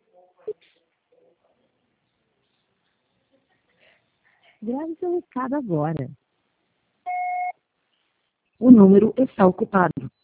Grave seu recado agora. O número está ocupado.